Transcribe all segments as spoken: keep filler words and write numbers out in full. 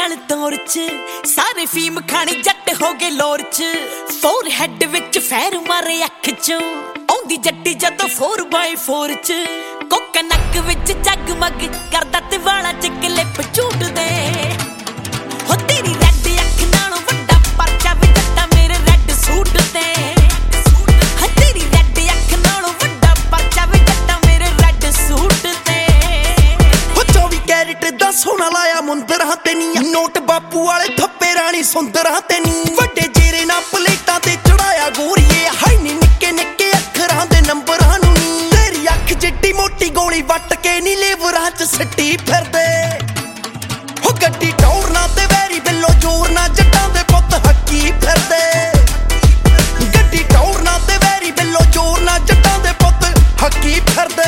चल तौर च सारे फीम खानी जट हो गए लोर च फोर हैड विच फैर मारे अख चों औंदी जट्टी जदों फोर बाय फोर च कोक नक विच जगमग करदा ते वाला च क्लिप झूट दे हो तेरी रैड अख नालों वड्डा परचा वी जट्टा मेरे रैड सूट ते हो तेरी रैड अख नालों वड्डा परचा वी जट्टा मेरे रैड सूट ते हो चौबी कैरेट दा सोना लाया मुंदर हां ते नी नोट बापू वाले थप्पे रानी सुंदर हां ते नी वड्डे जेरे ना प्लेटां ते चढ़ाया गोरीए हाय नी निक्के निक्के अखरां दे नंबरां नूं नी तेरी अख जिड्डी मोटी गोली वट के नी लेवरां च सट्टी फिरदे हो गड्डी टौर ना ते वैरी बिल्लो जोर ना जट्टां दे पुੱਤ हक्की फिरदे गड्डी टौर ना ते वैरी बिल्लो जोर ना जट्टां दे पुੱਤ हक्की फिरदे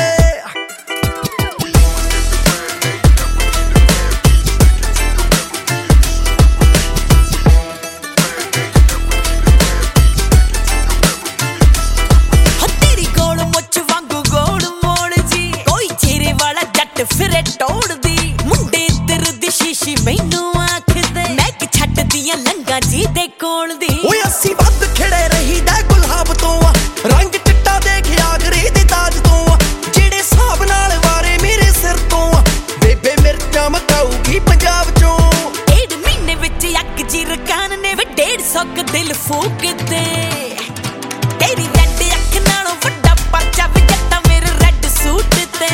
फिरे टोड़ दी मुंडे इधर दी शीशी मैनू आखदे मैं कि छड्ड दियां लंगा जी दे कोल दी ओए अस्सी वध खिड़े रहीदा गुलाब तो रंग चिट्टा देख आगरे दे ताज तो जेड़े साहब नाल वारे मेरे सिर तो बेबे मिर्चा मकाऊगी पंजाब चों डेढ़ महीने विच अग जी रकान ने वे डेढ़ सौ क दिल फूक दे तेरी रैड अख नालों वड्डा परचा वी जट्टा मेरे रैड सूट ते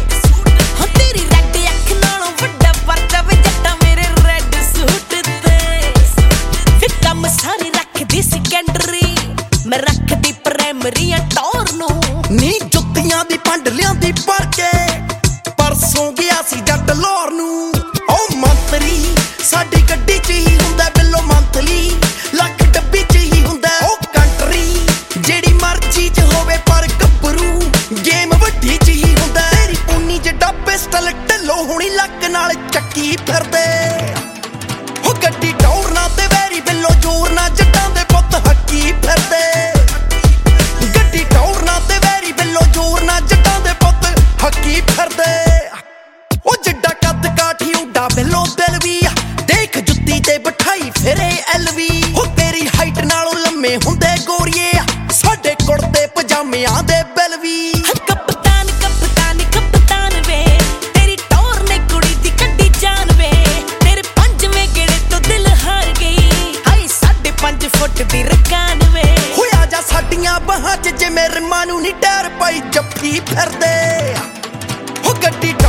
मैं रख दी प्राइमरी टौर नू नी जुत्तियां दी पंड लियांदी भर के परसों गया सी जट लाहौर नू ओ मंतरी साडी गड्डी च ही हुंदा बिल्लो मंथली लख डब्बी च ही हुंदा ओ कंट्री जेड़ी मर्जी च होवे पर गब्बरू गेम वड्डी च ही हुंदा तेरी पूनी जिड्डा पिस्टल ढिल्लो होनी लक नाल चक्की फिरदे हो गड्डी टौर ना ते वैरी बिल्लो जोर ना जट्टां दे पुੱਤ हक्की फिरदे हक्की फिरदे ओ जिड्डा कद काठी उड्डा बिल्लो दिल वी देख जुत्ती ते बिठाई फिरे एलवी हो तेरी हाइट नालों लम्मे हुंदे गोरीए साडे कुड़ते पजामियां दे बिल वी कप्तान कप्तान कप्तान वे तेरी टौर ने कुड़ी दी कड्डी जान वे तेरे पंजवें गेड़े तो दिल हार गई हाय साढ़े पंज फुट दी रकान वे हो आ जा साडियां बाहां च जिवें रिमां नूं नी टैर पाई जफ्फी फिरदे हो गड्डी